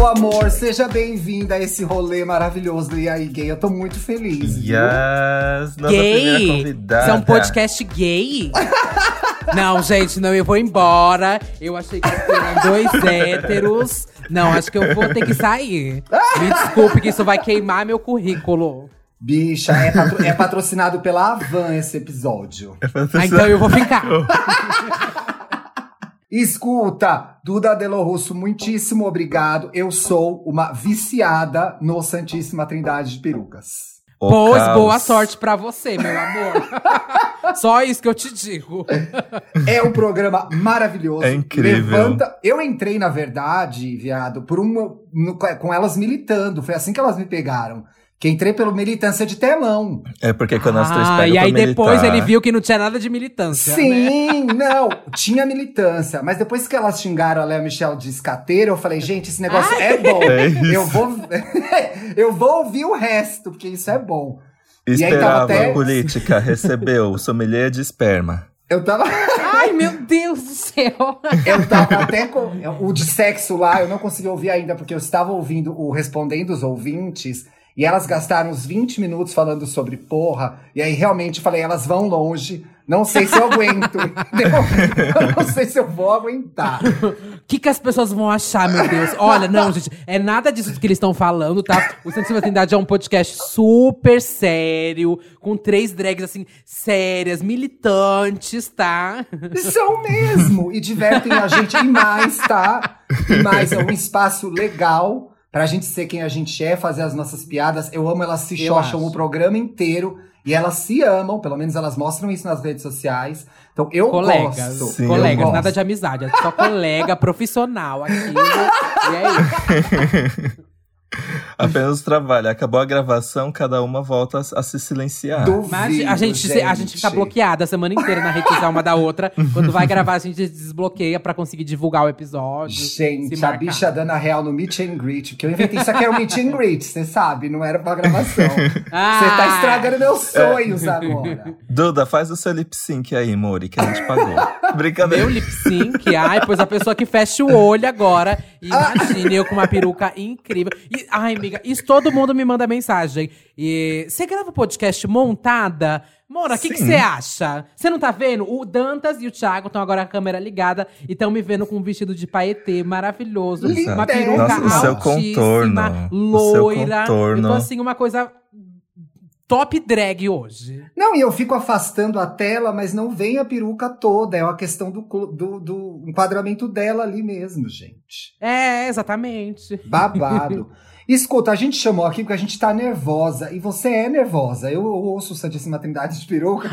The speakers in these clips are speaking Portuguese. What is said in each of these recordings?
meu amor, seja bem-vinda a esse rolê maravilhoso do E aí Gay. Eu tô muito feliz. Yes! Nossa Gay? primeira convidada. Isso é um podcast gay? Não, gente, não, eu vou embora. Eu achei que eram dois héteros. Não, acho que eu vou ter que sair. Me desculpe que isso vai queimar meu currículo. Bicha, é patrocinado pela Havan esse episódio. Então eu vou ficar. Escuta, Duda Delo Russo, muitíssimo obrigado. Eu sou uma viciada no Santíssima Trindade de perucas. Pois, boa sorte pra você, meu amor. Só isso que eu te digo. É um programa maravilhoso. É incrível. Eu entrei, na verdade, viado, com elas militando. Foi assim que elas me pegaram. Que entrei pelo militância de telão. É porque quando nós três pegam e aí pra depois militar. ele viu que não tinha nada de militância. Sim, né? não, tinha militância. Mas depois que elas xingaram a Léa Michel de escateira, eu falei, gente, esse negócio é bom. É isso. Eu vou ouvir o resto, porque isso é bom. Esperava a política, recebeu o sommelier de esperma. Eu tava... Ai, meu Deus do céu. Eu tava até com... O de sexo lá, eu não consegui ouvir ainda, porque eu estava ouvindo o Respondendo os Ouvintes... E elas gastaram uns 20 minutos falando sobre porra. E aí, realmente, falei, elas vão longe. Não sei se eu aguento. Eu não sei se eu vou aguentar. O que as pessoas vão achar, meu Deus? Olha, não, gente, é nada disso que eles estão falando, tá? O Santíssima Trindade é um podcast super sério, com 3 drags, assim, sérias, militantes, tá? São mesmo. E divertem a gente. E mais, tá? E mais, é um espaço legal pra gente ser quem a gente é, fazer as nossas piadas. Eu amo, elas se xoxam o programa inteiro. E elas se amam, pelo menos elas mostram isso nas redes sociais. Então eu colegas, gosto. Sim, colegas, eu gosto. nada de amizade. É só colega profissional aquilo. E é isso. Apenas trabalho. Acabou a gravação, cada uma volta a se silenciar. Duvido, Mas a gente fica bloqueada a semana inteira na rede social uma da outra. Quando vai gravar, a gente desbloqueia pra conseguir divulgar o episódio. Gente, a bicha dando a real no meet and greet. Porque eu inventei isso aqui, era um meet and greet, você sabe, não era pra gravação. Você tá estragando meus sonhos agora. Duda, faz o seu lip sync aí, Mori, que a gente pagou. Brincadeira. Meu lip sync, ai, pois a pessoa que fecha o olho agora. Imagine eu com uma peruca incrível. E, ai, amiga, isso todo mundo me manda mensagem. E você grava podcast montada? Mora, o que você acha? Você não tá vendo? O Dantas e o Thiago estão agora com a câmera ligada e estão me vendo com um vestido de paetê maravilhoso. Exato. Uma peruca Nossa, o seu altíssima, contorno. loira. O seu contorno. Eu tô assim, uma coisa top drag hoje. Não, e eu fico afastando a tela, mas não vem a peruca toda. É uma questão do enquadramento dela ali mesmo, gente. É, exatamente. Babado. Escuta, a gente chamou aqui porque a gente tá nervosa. E você é nervosa. Eu ouço o Santíssima Trindade de peruca.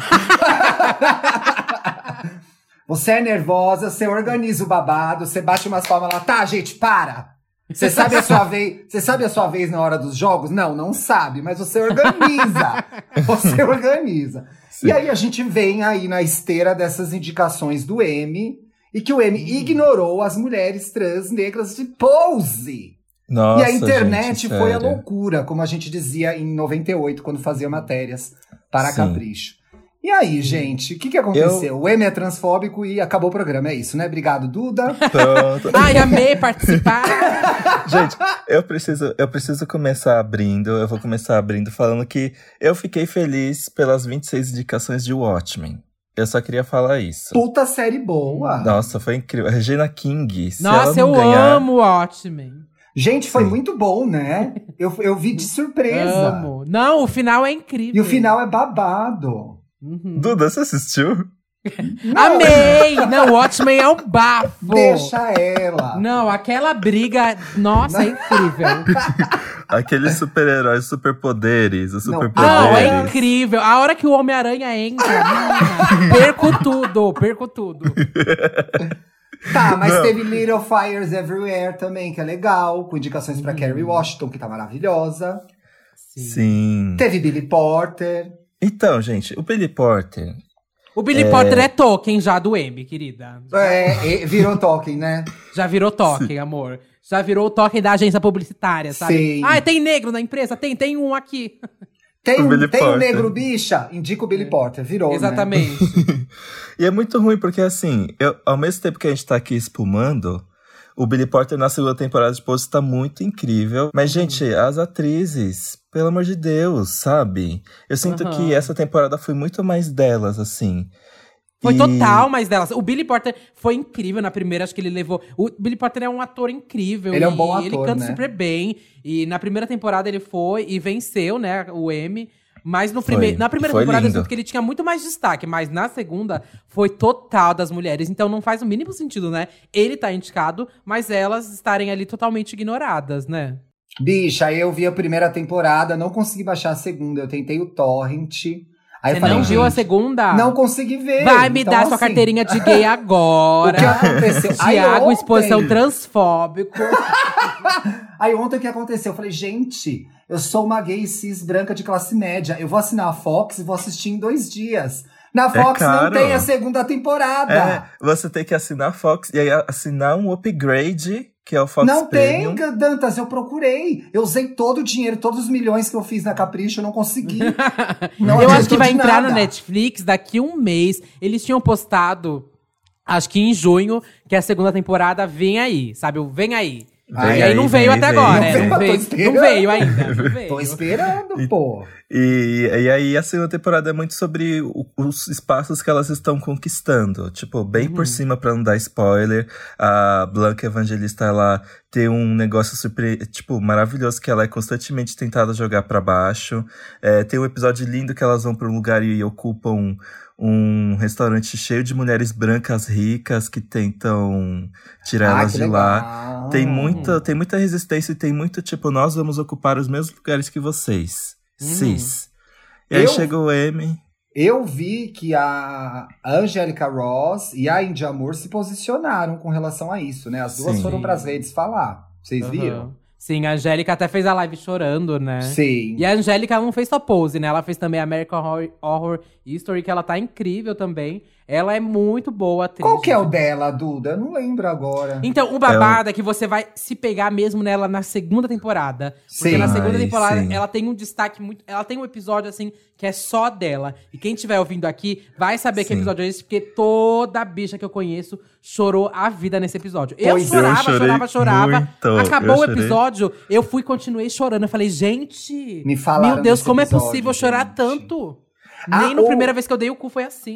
Você é nervosa, você organiza o babado, você bate umas palmas lá. Tá, gente, para! Você sabe a sua vez na hora dos jogos? Não, não sabe, mas você organiza. Você organiza. Sim. E aí a gente vem aí na esteira dessas indicações do M. E que o M ignorou as mulheres trans negras de Pose. Nossa, e a internet gente, foi a sério. loucura, como a gente dizia em 98, quando fazia matérias para a Capricho. E aí, gente, o que aconteceu? O M é transfóbico e acabou o programa, é isso, né? Obrigado, Duda. Pronto. Ai, amei participar. Gente, eu preciso começar abrindo. Eu vou começar abrindo falando que eu fiquei feliz pelas 26 indicações de Watchmen. Eu só queria falar isso. Puta série boa. Nossa, foi incrível. Regina King. Nossa, eu amo Watchmen. Gente, foi muito bom, né? Eu vi de surpresa. Amo. Não, o final é incrível. E o final é babado. Uhum. Duda, você assistiu? Amei! Não, Watchmen é um bafo. Deixa ela. Não, aquela briga, nossa, é incrível. Aqueles super-heróis, superpoderes, os superpoderes. Não, é incrível. A hora que o Homem-Aranha entra, perco tudo. Tá, mas teve Little Fires Everywhere também, que é legal, com indicações pra Kerry Washington, que tá maravilhosa. Sim. Teve Billy Porter. Então, gente, o Billy Porter... O Billy Porter é Tolkien já do M, querida. Virou Tolkien, né? Já virou Tolkien, amor. Já virou o Tolkien da agência publicitária, sabe? Sim. Ah, tem negro na empresa? Tem um aqui. Tem um Porter. negro, bicha? Indica o Billy Porter, virou, Exatamente. E é muito ruim, porque assim, ao mesmo tempo que a gente tá aqui espumando, O Billy Porter na segunda temporada de Pose tá muito incrível. Mas, gente, as atrizes, pelo amor de Deus, sabe? Eu sinto que essa temporada foi muito mais delas, assim. Foi total mais delas. O Billy Porter foi incrível na primeira, acho que ele levou… O Billy Porter é um ator incrível. Ele é um bom ator, ele canta né? super bem. E na primeira temporada ele foi e venceu, né, o Emmy. Mas na primeira temporada eu sinto que ele tinha muito mais destaque. Mas na segunda foi total das mulheres. Então não faz o mínimo sentido, né? Ele tá indicado, mas elas estarem ali totalmente ignoradas, né? Bicha, aí eu vi a primeira temporada, não consegui baixar a segunda. Eu tentei o Torrent. Aí Você eu falei, não viu a gente, segunda? Não consegui ver. Vai me Então, dar sua assim, carteirinha de gay agora. O que aconteceu? Aí Tiago, ontem- exposição transfóbico. Aí ontem o que aconteceu? Eu falei, gente, eu sou uma gay cis branca de classe média. Eu vou assinar a Fox e vou assistir em 2 dias. Na Fox não caro. tem a segunda temporada. É, você tem que assinar a Fox e aí assinar um upgrade, que é o Fox Não Premium. tem, Dantas, eu procurei. Eu usei todo o dinheiro, todos os milhões que eu fiz na Capricho, eu não consegui. Não Eu acho adiantou que vai de entrar nada. na Netflix daqui um mês. Eles tinham postado, acho que em junho, que a segunda temporada vem aí, sabe? O Vem aí. Vem E aí não veio até agora, Não né? veio, Não tô veio, esperando. não veio ainda. Não veio. Tô esperando, pô. E aí a segunda temporada é muito sobre os espaços que elas estão conquistando. Tipo, bem por cima pra não dar spoiler. A Blanca Evangelista, ela tem um negócio super, tipo, maravilhoso que ela é constantemente tentada jogar pra baixo. Tem um episódio lindo que elas vão pra um lugar e ocupam um restaurante cheio de mulheres brancas ricas que tentam tirar elas que de legal. lá. Tem muita resistência e tem muito, tipo, nós vamos ocupar os mesmos lugares que vocês. Cis. E aí chega o Emmy. Eu vi que a Angélica Ross e a India Moore se posicionaram com relação a isso, né? As duas Sim. foram pras redes falar. Vocês viram? Sim, a Angélica até fez a live chorando, né? Sim. E a Angélica não fez só Pose, né? Ela fez também American Horror History, que ela tá incrível também. Ela é muito boa atriz. Qual que é o dela, Duda? Eu não lembro agora. Então, o babado é que você vai se pegar mesmo nela na segunda temporada. Porque Sim. na segunda Ai, temporada sim. ela tem um destaque muito… Ela tem um episódio, assim, que é só dela. E quem estiver ouvindo aqui vai saber que Sim. episódio é esse, porque toda bicha que eu conheço chorou a vida nesse episódio. Pois é. Eu Eu chorava. muito. Acabou Eu o chorei. episódio, eu fui e continuei chorando. Eu falei, gente… Me falaram meu Deus, desse como episódio, é possível chorar gente. tanto? Ah, Nem na o- primeira vez que eu dei o cu foi assim.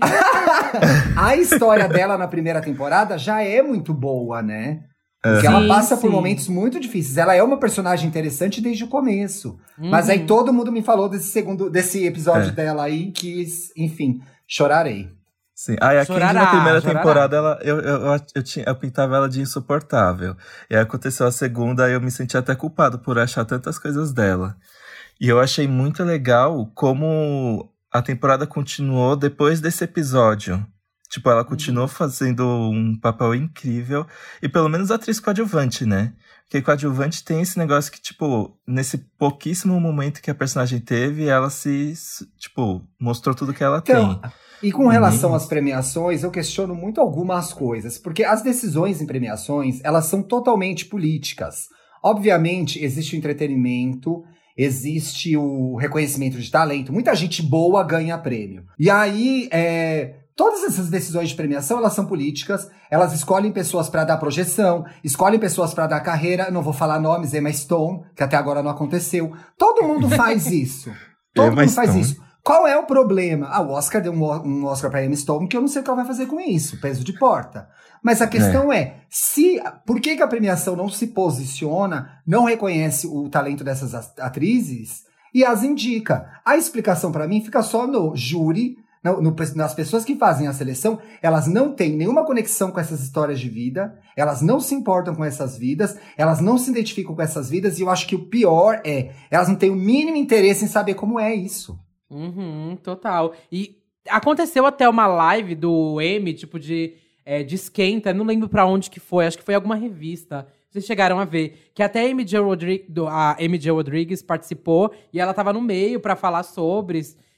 A história dela na primeira temporada já é muito boa, né? Porque ela Sim, passa por sim. momentos muito difíceis. Ela é uma personagem interessante desde o começo. Mas aí todo mundo me falou desse episódio dela aí que, enfim, chorarei. Sim. Aí a Candy na Chorará, primeira chorará. temporada, eu pintava ela de insuportável. E aí aconteceu a segunda, eu me senti até culpado por achar tantas coisas dela. E eu achei muito legal como a temporada continuou depois desse episódio. Tipo, ela continuou fazendo um papel incrível. E pelo menos atriz coadjuvante, né? Porque coadjuvante tem esse negócio que, tipo, nesse pouquíssimo momento que a personagem teve, ela tipo, mostrou tudo que ela Então, tem. e com relação às premiações, eu questiono muito algumas coisas. Porque as decisões em premiações, elas são totalmente políticas. Obviamente, existe o entretenimento, existe o reconhecimento de talento. Muita gente boa ganha prêmio. E aí, todas essas decisões de premiação, elas são políticas. Elas escolhem pessoas para dar projeção, escolhem pessoas para dar carreira. Não vou falar nomes, Emma Stone, que até agora não aconteceu. Todo mundo faz isso. Todo Emma mundo faz Stone. isso. Qual é o problema? O Oscar deu um Oscar pra Emma Stone, que eu não sei o que ela vai fazer com isso. Peso de porta. Mas a questão por que a premiação não se posiciona, não reconhece o talento dessas atrizes e as indica? A explicação pra mim fica só no júri, nas pessoas que fazem a seleção. Elas não têm nenhuma conexão com essas histórias de vida, elas não se importam com essas vidas, elas não se identificam com essas vidas, e eu acho que o pior elas não têm o mínimo interesse em saber como é isso. Total. E aconteceu até uma live do Emmy, tipo, de esquenta, não lembro pra onde que foi, acho que foi alguma revista. Vocês chegaram a ver. Que até a Amy J. Rodrigues participou, e ela tava no meio pra falar sobre.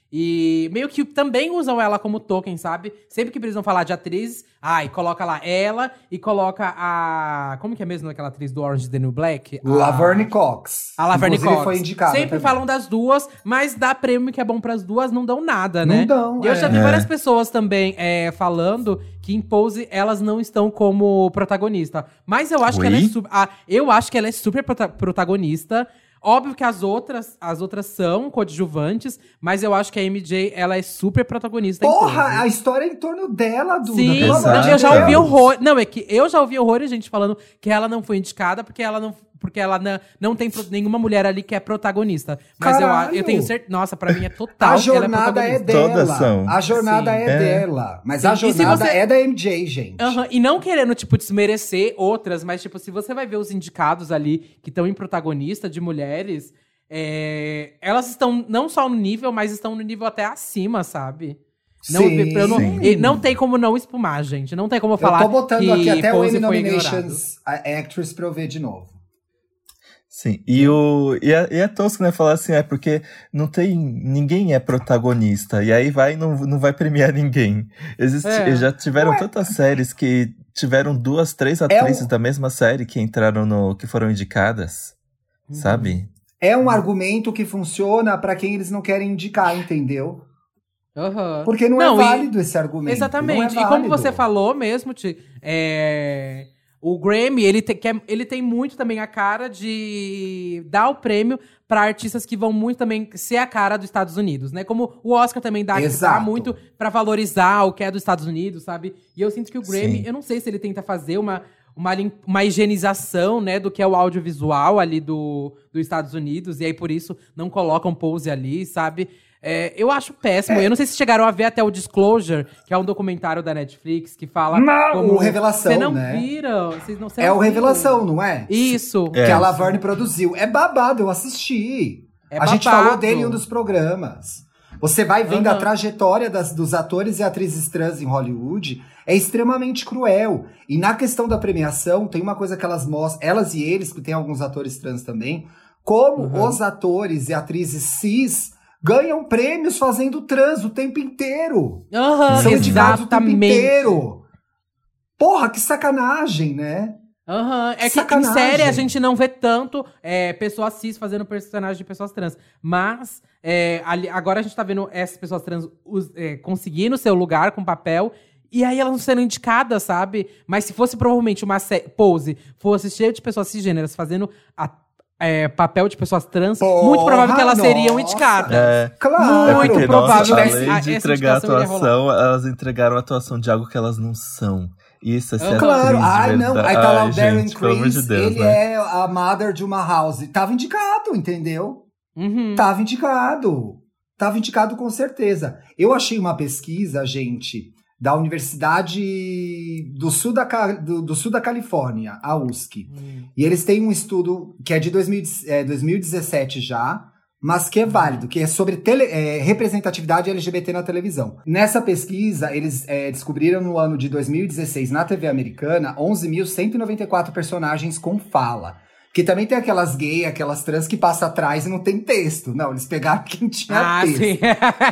E meio que também usam ela como token, sabe? Sempre que precisam falar de atrizes, e coloca lá ela e coloca a... Como que é mesmo aquela atriz do Orange is the New Black? Laverne Cox. A Laverne Inclusive, Cox. foi indicada Sempre também. falam das duas, mas dá prêmio que é bom pras duas, não dão nada, né? Não dão, E eu já vi É. várias pessoas também falando que em Pose elas não estão como protagonista. Mas eu acho que ela é Oi? eu acho que ela é super protagonista. Óbvio que as outras são coadjuvantes, mas eu acho que a MJ, ela é super protagonista em Porra, Pose. a história é em torno dela, Duda. Sim, pelo amor não, de eu já ouvi Deus. horror. Não, é que eu já ouvi horrores, gente, falando que ela não foi indicada porque ela não tem nenhuma mulher ali que é protagonista. Mas Caralho. eu tenho certeza. Nossa, pra mim é total. A ela é jornada é protagonista. dela. Todas são. A jornada Sim. é dela. Mas Sim. a E se jornada você- é da MJ, gente. Aham, e não querendo, tipo, desmerecer outras, mas, tipo, se você vai ver os indicados ali que estão em protagonista de mulheres, elas estão não só no nível, mas estão no nível até acima, sabe? Não, Sim. e não tem como não espumar, gente. Não tem como falar. Eu tô botando que aqui até o Pose Emmy foi Nominations a Actress pra eu ver de novo. Sim, e é tosco, né? Falar assim, porque não tem. Ninguém é protagonista. E aí não vai premiar ninguém. Já tiveram tantas séries que tiveram 2, 3 atrizes da mesma série que entraram que foram indicadas. Sabe? É um argumento que funciona pra quem eles não querem indicar, entendeu? Aham. Porque não é válido esse argumento. Exatamente. Não é E como válido. você falou mesmo, o Grammy, ele tem muito também a cara de dar o prêmio pra artistas que vão muito também ser a cara dos Estados Unidos, né? Como o Oscar também dá Exato. muito pra valorizar o que é dos Estados Unidos, sabe? E eu sinto que o Grammy, Sim. eu não sei se ele tenta fazer uma higienização, né, do que é o audiovisual ali dos Estados Unidos, e aí por isso não colocam Pose ali, sabe? Eu acho péssimo. Eu não sei se chegaram a ver até o Disclosure, que é um documentário da Netflix, que fala como... o Revelação, Você não né? viram? Vocês não, você É não o viram. Revelação, não é? Isso. Que a Laverne produziu. É babado, eu assisti. É a gente babado. falou dele em um dos programas. Você vai vendo a Aham. trajetória dos atores e atrizes trans em Hollywood. É extremamente cruel. E na questão da premiação, tem uma coisa que elas mostram, elas e eles, que tem alguns atores trans também, como os atores e atrizes cis ganham prêmios fazendo trans o tempo inteiro. Aham, São indicados o tempo exatamente. inteiro. Porra, que sacanagem, né? Aham, é que em Sacanagem. série a gente não vê tanto pessoas cis fazendo personagem de pessoas trans. Mas agora a gente tá vendo essas pessoas trans conseguindo seu lugar com papel. E aí elas não sendo indicadas, sabe? Mas se fosse provavelmente uma Pose, fosse cheio de pessoas cisgêneras fazendo papel de pessoas trans, Porra, muito provável que elas seriam nossa. indicadas. Claro. Muito porque, provável nossa, que além de essa entregar a indicação iria atuação, elas entregaram a atuação de algo que elas não são. Isso é ser Claro, atriz de não. verdade. Aí tá lá o Darren gente, pelo amor Criss, de Deus, ele né? é a mother de uma house. Tava indicado, entendeu? Uhum. Tava indicado. Tava indicado com certeza. Eu achei uma pesquisa, gente, da Universidade do Sul da Califórnia, a USC. E eles têm um estudo que é de 2017 já, mas que é válido, que é sobre representatividade LGBT na televisão. Nessa pesquisa, eles descobriram no ano de 2016, na TV americana, 11.194 personagens com fala. Que também tem aquelas gay, aquelas trans que passa atrás e não tem texto. Não, eles pegaram quem tinha texto. Sim.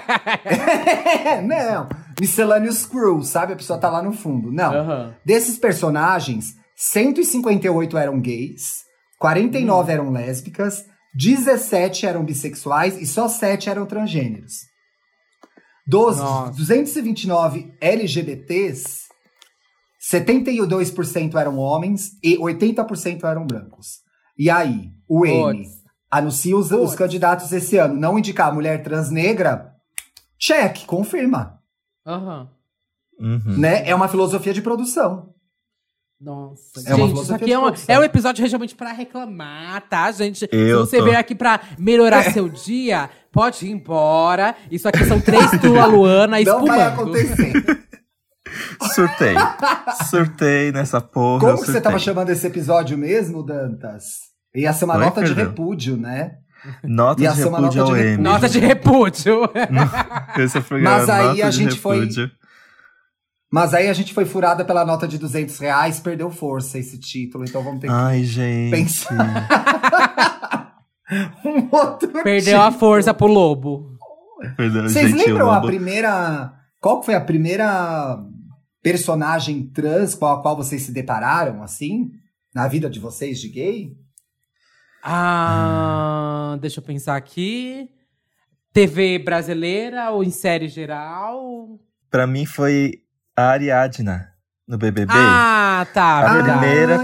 Não. Miscellaneous crew, sabe? A pessoa tá lá no fundo. Não. Aham. Desses personagens, 158 eram gays, 49 eram lésbicas, 17 eram bissexuais e só 7 eram transgêneros. Dos Nossa. 229 LGBTs, 72% eram homens e 80% eram brancos. E aí, o Emmy Puts. anuncia os candidatos esse ano. Não indicar mulher trans negra? Check, confirma. Aham. Uhum. Né? É uma filosofia de produção. Nossa, É uma gente, isso filosofia aqui de produção. é um episódio realmente pra reclamar, tá, gente? Se Eu você tô. vier aqui pra melhorar seu dia, pode ir embora. Isso aqui são 3 Tula Luana Não vai espumando. acontecer. Surtei nessa porra. Como eu que você surtei. tava chamando esse episódio mesmo, Dantas? Ia ser uma Oi, nota de perdão. repúdio, né? Nota Ia de ser uma repúdio nota ao de M. Nota de repúdio. Esse é o programa, Mas aí nota a de gente foi- repúdio. Mas aí a gente foi furada pela nota de R$200, perdeu força esse título, então vamos ter que Ai, gente. pensar um outro Perdeu a título. força pro lobo. Perdão, Vocês gente, lembram eu a amo. primeira... Qual foi a primeira personagem trans com a qual vocês se depararam, assim? Na vida de vocês, de gay? Deixa eu pensar aqui. TV brasileira ou em série geral? Pra mim foi a Ariadna, no BBB. Ah, tá, A verdade. primeira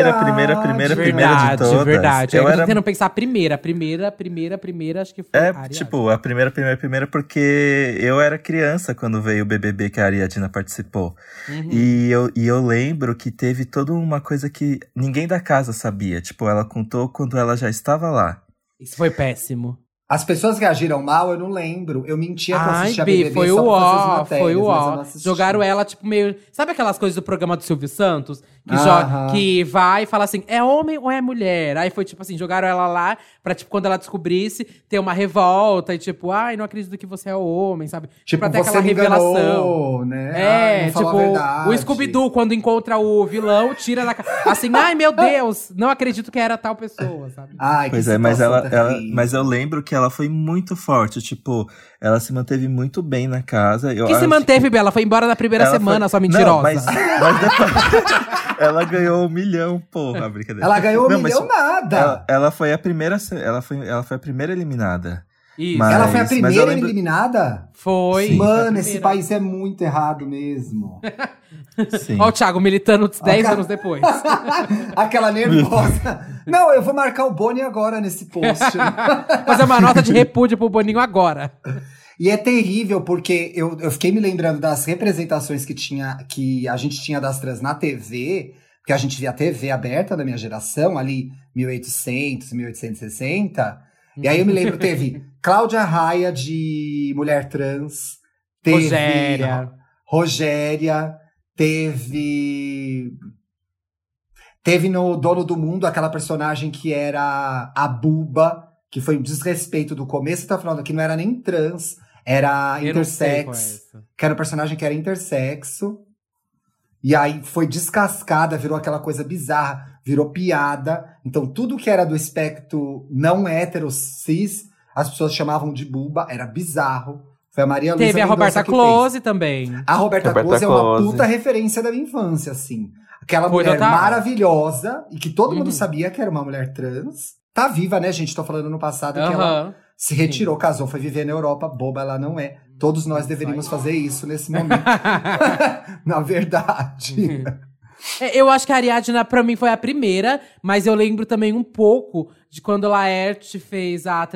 de todas. Verdade. Eu Eu era tentando pensar a primeira, acho que foi a Ariadna. tipo, a primeira, porque eu era criança quando veio o BBB que a Ariadna participou. Uhum. E eu lembro que teve toda uma coisa que ninguém da casa sabia. Tipo, ela contou quando ela já estava lá. Isso foi péssimo. As pessoas reagiram mal, eu não lembro. Eu mentia que eu assistia BBB foi só o pra fazer as ó, matérias, foi o mas eu ó. não assisti. Jogaram ela, tipo, meio... Sabe aquelas coisas do programa do Silvio Santos? Que, Aham. que vai e fala assim, é homem ou é mulher? Aí foi, tipo assim, jogaram ela lá pra, tipo, quando ela descobrisse, ter uma revolta. E tipo, ai, não acredito que você é homem, sabe? Tipo, pra ter você aquela me revelação. enganou, né? Ai, não falou a tipo, verdade. o Scooby-Doo, quando encontra o vilão, tira da cara. Assim, ai, meu Deus, não acredito que era tal pessoa, sabe? Ai, Pois que é, mas situação terrível. mas eu lembro que ela foi muito forte. Tipo, ela se manteve muito bem na casa. Que se manteve, Bela? Foi embora na primeira Ela semana, foi- sua mentirosa. Não, mas depois... Ela ganhou 1 milhão, porra, brincadeira. Ela ganhou Não, 1 mas milhão nada. Ela foi a primeira, ela foi a primeira eliminada. Isso. Mas- Ela foi a eu primeira lembro- eliminada? Foi. Sim. foi a Mano, esse primeira. país é muito errado mesmo. Sim. Ó o Thiago militando 10 anos depois. Aquela nervosa. Não, eu vou marcar o Boni agora nesse post. Fazer uma nota de repúdio pro Boninho agora. E é terrível, porque eu fiquei me lembrando das representações que a gente tinha das trans na TV, porque a gente via TV aberta da minha geração, ali 1800, 1860. E aí eu me lembro, teve Cláudia Raia de mulher trans, teve Rogéria, teve no Dono do Mundo aquela personagem que era a Buba, que foi um desrespeito do começo até o final, que não era nem trans, era Eu não sei qual é intersex, essa. que era um personagem que era intersexo. E aí foi descascada, virou aquela coisa bizarra, virou piada. Então tudo que era do espectro não hétero, cis, as pessoas chamavam de Buba, era bizarro. Foi a Maria Luísa Teve a Mendonça Roberta que Close também. fez. A Roberta Close é uma puta referência da minha infância, assim. Aquela Foi mulher total. maravilhosa, e que todo mundo Uhum. sabia que era uma mulher trans. Tá viva, né, gente? Tô falando no passado que ela Aham. se retirou, casou, foi viver na Europa. Boba ela não é. Todos nós deveríamos fazer isso nesse momento. Na verdade. Eu acho que a Ariadna, pra mim, foi a primeira, mas eu lembro também um pouco de quando a Laerte fez a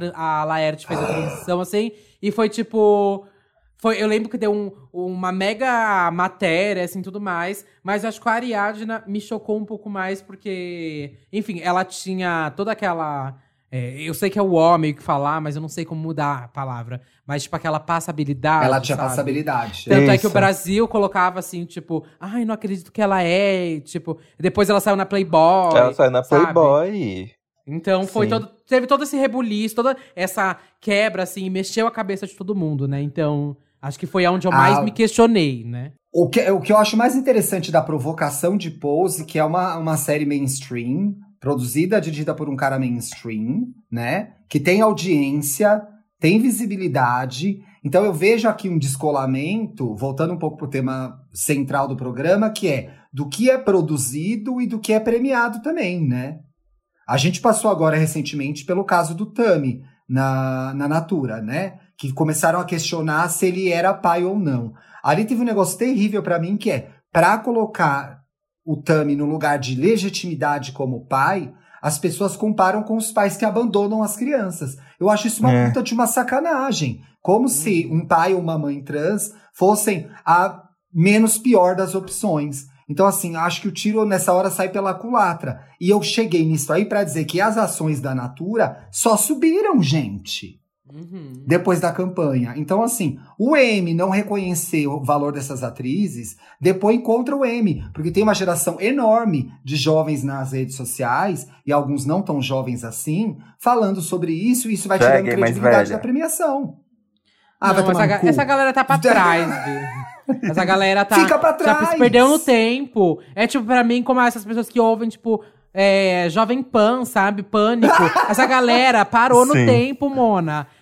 transição, assim, e foi tipo. Eu lembro que deu uma mega matéria, assim, tudo mais, mas eu acho que a Ariadna me chocou um pouco mais, porque, enfim, ela tinha toda aquela. Eu sei que é o homem que falar, mas eu não sei como mudar a palavra. Mas, tipo, aquela passabilidade. Ela tinha sabe? passabilidade. Tanto é que o Isso. Brasil colocava assim, tipo, ai, não acredito que ela é. Tipo, depois ela saiu na Playboy. Ela saiu na sabe? Playboy. Então foi Sim. teve todo esse rebuliço, toda essa quebra, assim, mexeu a cabeça de todo mundo, né? Então, acho que foi onde eu mais me questionei, né? O que eu acho mais interessante da Provocação de Pose, que é uma série mainstream, produzida, dirigida por um cara mainstream, né? Que tem audiência, tem visibilidade. Então eu vejo aqui um descolamento, voltando um pouco pro tema central do programa, que é do que é produzido e do que é premiado também, né? A gente passou agora recentemente pelo caso do Tami na Natura, né? Que começaram a questionar se ele era pai ou não. Ali teve um negócio terrível pra mim, que é, pra colocar o Tami no lugar de legitimidade como pai, as pessoas comparam com os pais que abandonam as crianças. Eu acho isso uma puta de uma sacanagem. Como se um pai ou uma mãe trans fossem a menos pior das opções. Então, assim, acho que o tiro nessa hora sai pela culatra. E eu cheguei nisso aí pra dizer que as ações da Natura só subiram, gente. Uhum. Depois da campanha. Então, assim, o M não reconhecer o valor dessas atrizes, depois contra o M, porque tem uma geração enorme de jovens nas redes sociais, e alguns não tão jovens assim, falando sobre isso, e isso vai tirando Cheguem, mais credibilidade velha. da premiação. Não, vai tomar no cu. essa galera tá pra trás, viu? Essa galera tá. Fica pra trás. Já se perdeu no tempo. É tipo, pra mim, como essas pessoas que ouvem, tipo, Jovem Pan, sabe? Pânico. Essa galera parou no Sim. tempo, Mona.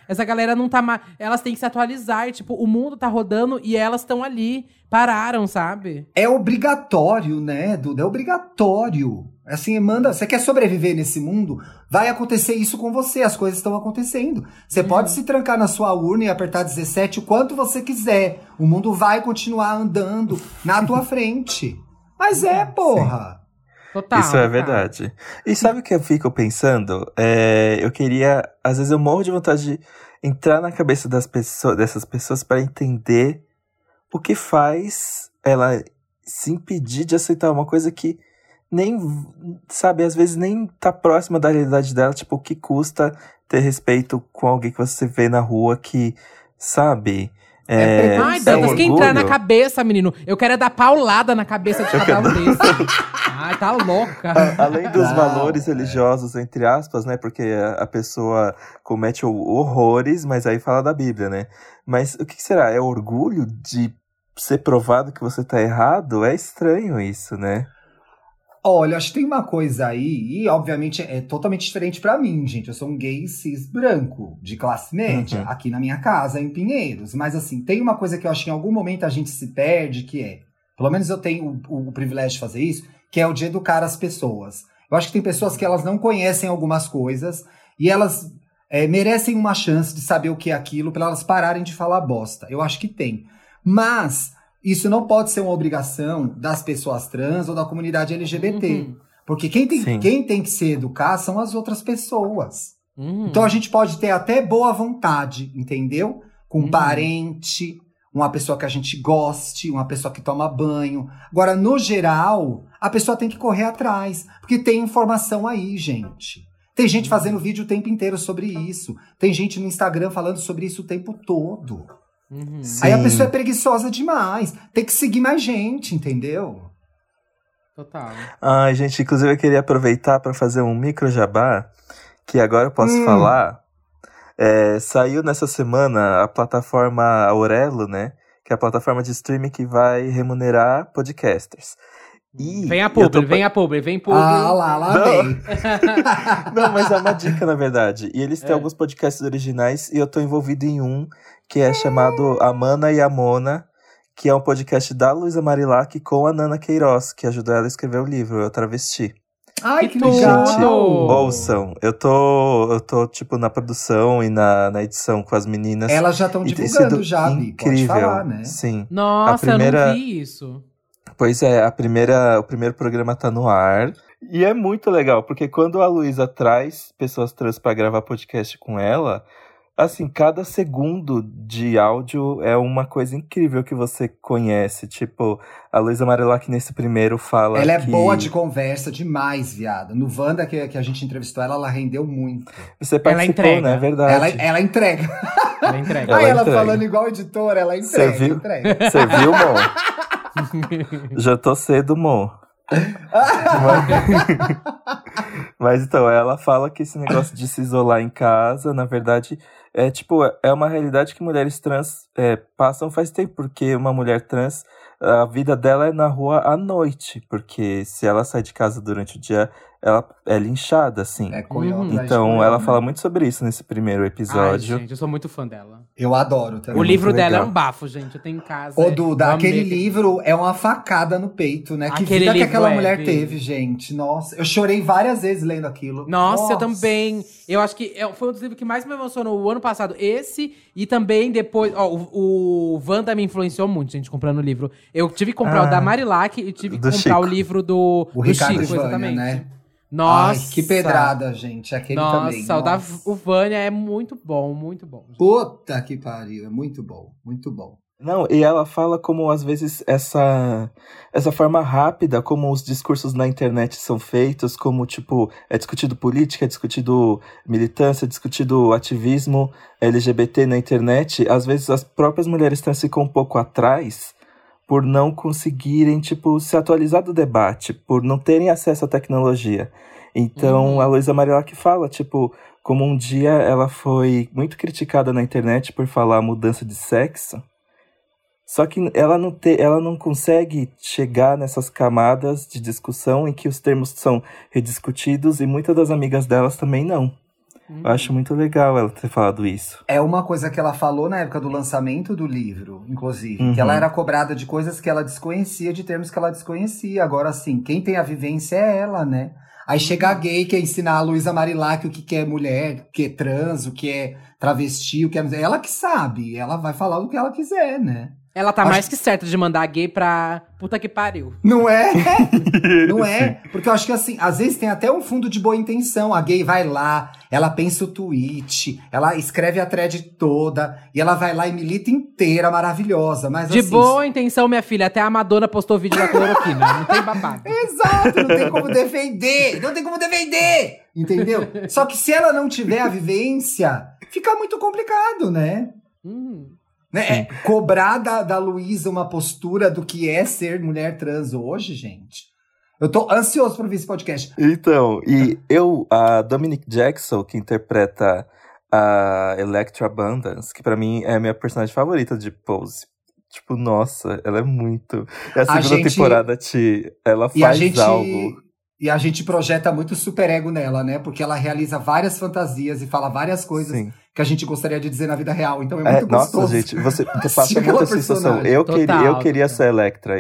Essa galera não tá mais. Elas têm que se atualizar. E, tipo, o mundo tá rodando e elas estão ali. Pararam, sabe? É obrigatório, né, Duda? É obrigatório. Assim, manda, você quer sobreviver nesse mundo? Vai acontecer isso com você, as coisas estão acontecendo. Você pode se trancar na sua urna e apertar 17 o quanto você quiser. O mundo vai continuar andando na tua frente. Mas porra! Total. Isso é verdade. E sabe o que eu fico pensando? Eu queria... Às vezes eu morro de vontade de entrar na cabeça dessas pessoas para entender o que faz ela se impedir de aceitar uma coisa que nem, sabe, às vezes nem tá próxima da realidade dela. Tipo, o que custa ter respeito com alguém que você vê na rua que, sabe... Ai, Dantas, quer entrar na cabeça, menino. Eu quero dar paulada na cabeça de cada um desses. Ai, tá louca. Além dos valores religiosos, entre aspas, né? Porque a pessoa comete horrores, mas aí fala da Bíblia, né? Mas o que será? É orgulho de ser provado que você tá errado? É estranho isso, né? Olha, acho que tem uma coisa aí, e obviamente é totalmente diferente pra mim, gente. Eu sou um gay cis branco, de classe média, aqui na minha casa, em Pinheiros. Mas assim, tem uma coisa que eu acho que em algum momento a gente se perde, que é, pelo menos eu tenho o privilégio de fazer isso, que é o de educar as pessoas. Eu acho que tem pessoas que elas não conhecem algumas coisas, e elas merecem uma chance de saber o que é aquilo, pra elas pararem de falar bosta. Eu acho que tem. Mas... isso não pode ser uma obrigação das pessoas trans ou da comunidade LGBT. Porque quem tem que se educar são as outras pessoas. Então a gente pode ter até boa vontade, entendeu? Com um parente, uma pessoa que a gente goste, uma pessoa que toma banho. Agora, no geral, a pessoa tem que correr atrás. Porque tem informação aí, gente. Tem gente fazendo vídeo o tempo inteiro sobre isso. Tem gente no Instagram falando sobre isso o tempo todo. Aí a pessoa é preguiçosa demais. Tem que seguir mais gente, entendeu? Total. Ai, gente, inclusive eu queria aproveitar para fazer um micro jabá, que agora eu posso falar. Saiu nessa semana a plataforma Aurelo, né? Que é a plataforma de streaming que vai remunerar podcasters. Vem a publi, vem publi. Ah, lá vem. Não, mas é uma dica, na verdade. E eles têm alguns podcasts originais e eu tô envolvido em um que é chamado Amana e Amona, que é um podcast da Luísa Marilac com a Nana Queiroz, que ajudou ela a escrever o livro, Eu Travesti. Ai, que legal! Gente, ouçam. Eu tô, tipo, na produção e na edição com as meninas. Elas já estão divulgando já, incrível. Pode falar, né? Sim. Nossa, eu não vi isso. Pois é, o primeiro programa tá no ar. E é muito legal, porque quando a Luísa traz pessoas trans pra gravar podcast com ela, assim, cada segundo de áudio é uma coisa incrível que você conhece. Tipo, a Luísa Marilac nesse primeiro fala ela é que... boa de conversa demais, viado. No Wanda que a gente entrevistou ela rendeu muito. Você participou, ela entrega. né? É verdade. Ela entrega. Ela entrega. Aí ela entrega. falando igual editora, ela entrega. Você viu, Mo? Já tô cedo, Mo. Mas então, ela fala que esse negócio de se isolar em casa, na verdade, é uma realidade que mulheres trans passam faz tempo, porque uma mulher trans, a vida dela é na rua à noite, porque se ela sai de casa durante o dia, ela é linchada, assim. Então, ela fala muito sobre isso nesse primeiro episódio. Ai, gente, eu sou muito fã dela. Eu adoro também. O livro dela legal. é um bafo, gente. Eu tenho em casa. Ô, Duda, aquele livro é uma facada no peito, né? Que vida que aquela mulher teve, gente. Nossa, eu chorei várias vezes lendo aquilo. Nossa, eu também. Eu acho que foi um dos livros que mais me emocionou o ano passado. Esse, e também depois... o Wanda me influenciou muito, gente, comprando o livro. Eu tive que comprar o da Marilac e tive que comprar Chico. o livro do Ricardo Chico, Vânia, exatamente. né? Nossa. Ai, que pedrada, gente. Aquele também. Nossa, o Vânia é muito bom, muito bom. Gente. Puta que pariu, é muito bom, muito bom. Não, e ela fala como, às vezes, essa forma rápida, como os discursos na internet são feitos, como, tipo, é discutido política, é discutido militância, é discutido ativismo LGBT na internet. Às vezes, as próprias mulheres trans ficam um pouco atrás por não conseguirem, tipo, se atualizar do debate, por não terem acesso à tecnologia. Então, a Luísa Marilac fala, tipo, como um dia ela foi muito criticada na internet por falar mudança de sexo, só que ela não consegue chegar nessas camadas de discussão em que os termos são rediscutidos e muitas das amigas delas também não. Eu acho muito legal ela ter falado isso. É uma coisa que ela falou na época do lançamento do livro, inclusive. Que ela era cobrada de coisas que ela desconhecia, de termos que ela desconhecia. Agora, assim, quem tem a vivência é ela, né? Aí chega a gay, quer ensinar a Luísa Marilac o que é mulher, o que é trans, o que é travesti, o que é... Ela que sabe, ela vai falar o que ela quiser, né? Ela tá mais que certa de mandar a gay pra puta que pariu. Não é? Não é? Porque eu acho que, assim, às vezes tem até um fundo de boa intenção. A gay vai lá, ela pensa o tweet, ela escreve a thread toda, e ela vai lá e milita inteira, maravilhosa. Mas, de assim, boa intenção, minha filha, até a Madonna postou vídeo da cloroquina. Não tem babado. Exato, não tem como defender. Não tem como defender. Entendeu? Só que se ela não tiver a vivência, fica muito complicado, né? Né? Cobrar da Luísa uma postura do que é ser mulher trans hoje, gente. Eu tô ansioso pra ver esse podcast. Então, e a Dominic Jackson, que interpreta a Electra Abundance, que pra mim é a minha personagem favorita de Pose. Tipo, nossa, ela é muito... É a segunda temporada, ela faz algo... E a gente projeta muito superego nela, né? Porque ela realiza várias fantasias e fala várias coisas que a gente gostaria de dizer na vida real. Então é muito gostoso. Nossa, gente, você passa muita sensação. Eu queria ser Electra,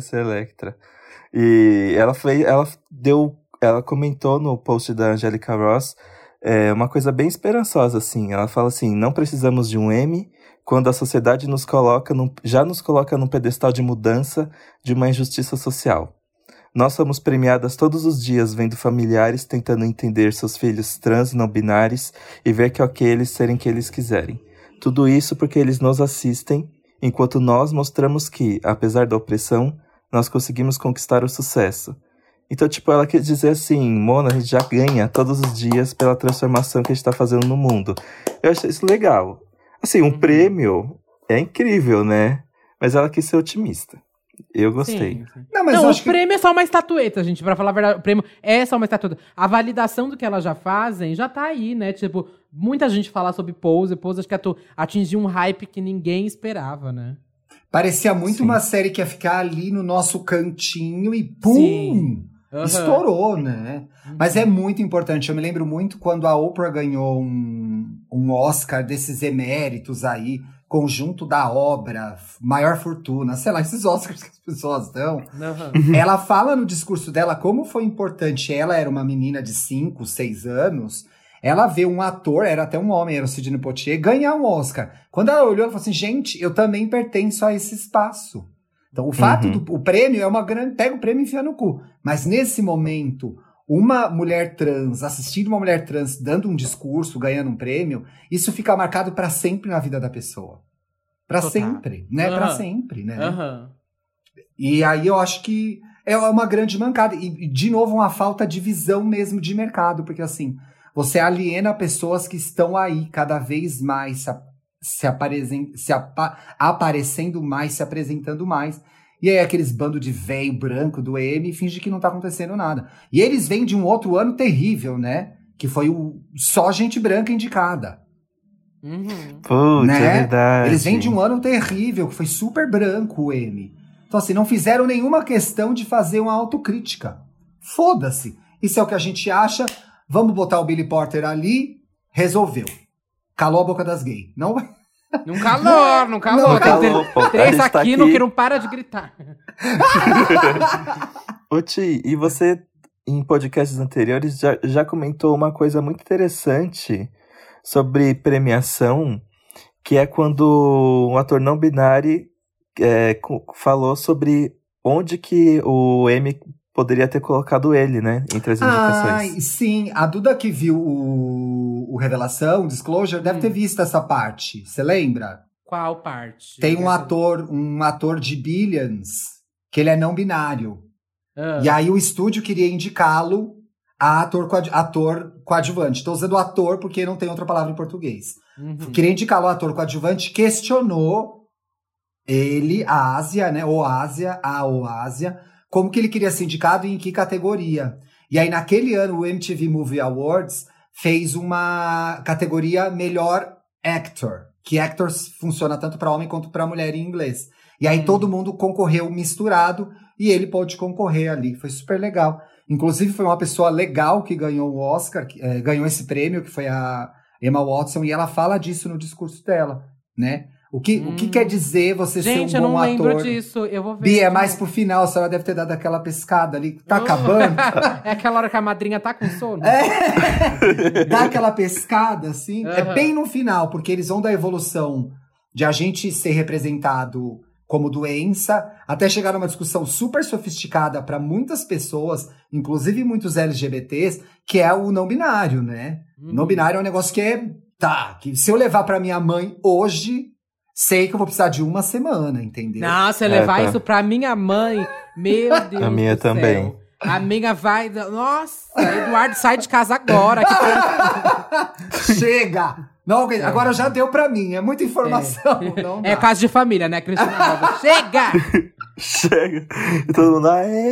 E ela comentou no post da Angélica Ross uma coisa bem esperançosa, assim. Ela fala assim, não precisamos de um M quando a sociedade já nos coloca num pedestal de mudança de uma injustiça social. Nós somos premiadas todos os dias vendo familiares tentando entender seus filhos trans e não binários e ver que é ok eles serem quem eles quiserem. Tudo isso porque eles nos assistem, enquanto nós mostramos que, apesar da opressão, nós conseguimos conquistar o sucesso. Então, tipo, ela quer dizer assim, Mona, a gente já ganha todos os dias pela transformação que a gente tá fazendo no mundo. Eu achei isso legal. Assim, um prêmio é incrível, né? Mas ela quis ser otimista. Eu gostei. Sim. Não, o prêmio é só uma estatueta, gente. Pra falar a verdade, o prêmio é só uma estatueta. A validação do que elas já fazem já tá aí, né? Tipo, muita gente fala sobre Pose. Pose acho que atingiu um hype que ninguém esperava, né? Parecia muito uma série que ia ficar ali no nosso cantinho e pum! Estourou, né? Mas é muito importante. Eu me lembro muito quando a Oprah ganhou um Oscar desses eméritos aí, conjunto da obra, maior fortuna, sei lá, esses Oscars que as pessoas dão. Ela fala no discurso dela como foi importante. Ela era uma menina de 5, 6 anos. Ela vê um ator, era até um homem, era o Sidney Poitier, ganhar um Oscar. Quando ela olhou, ela falou assim, gente, eu também pertenço a esse espaço. Então, o fato o prêmio é uma grande... Pega o prêmio e enfia no cu. Mas, nesse momento, uma mulher trans, assistindo uma mulher trans dando um discurso, ganhando um prêmio, isso fica marcado pra sempre na vida da pessoa. Pra sempre, né? Pra sempre, né? E aí, eu acho que é uma grande mancada. E, de novo, uma falta de visão mesmo de mercado. Porque, assim, você aliena pessoas que estão aí cada vez mais aparecendo mais, se apresentando mais. E aí aqueles bando de véio branco do EM finge que não tá acontecendo nada. E eles vêm de um outro ano terrível, né? Que foi só gente branca indicada. Putz, né? É verdade. Eles vêm de um ano terrível, que foi super branco o EM. Então assim, não fizeram nenhuma questão de fazer uma autocrítica. Foda-se. Isso é o que a gente acha. Vamos botar o Billy Porter ali. Resolveu. Calou a boca das gays. Não vai. Não calou, não calou. Tem três aqui que não para de gritar. Ô Ti, e você, em podcasts anteriores, já comentou uma coisa muito interessante sobre premiação, que é quando um ator não binário falou sobre onde que o Emmy poderia ter colocado ele, né? Entre as indicações. Sim. A Duda que viu o Revelação, o Disclosure, deve ter visto essa parte. Você lembra? Qual parte? Tem um ator de Billions, que ele é não binário. E aí o estúdio queria indicá-lo a ator coadjuvante. Estou usando ator porque não tem outra palavra em português. Queria indicá-lo a ator coadjuvante, questionou ele, a Ásia, né? Ásia, como que ele queria ser indicado e em que categoria. E aí, naquele ano, o MTV Movie Awards fez uma categoria Melhor Actor, que actors funciona tanto para homem quanto para mulher em inglês. E aí, todo mundo concorreu misturado e ele pôde concorrer ali. Foi super legal. Inclusive, foi uma pessoa legal que ganhou o Oscar, ganhou esse prêmio, que foi a Emma Watson, e ela fala disso no discurso dela, né? O que quer dizer você ser um bom ator? Gente, eu não lembro disso, eu vou ver. Bia, é mais pro final, a senhora deve ter dado aquela pescada ali. Tá acabando? É aquela hora que a madrinha tá com sono? Dá aquela pescada, assim. É bem no final, porque eles vão da evolução de a gente ser representado como doença, até chegar numa discussão super sofisticada para muitas pessoas, inclusive muitos LGBTs, que é o não binário, né? Não binário é um negócio que se eu levar pra minha mãe hoje, sei que eu vou precisar de uma semana, entendeu? Não, se eu levar isso pra minha mãe, meu Deus A minha do céu. também. A minha vai... Nossa, Eduardo, sai de casa agora. Chega! Não, agora já deu pra mim, é muita informação. Não dá. É caso de família, né, Cristina Alves? Chega! Chega! E todo mundo,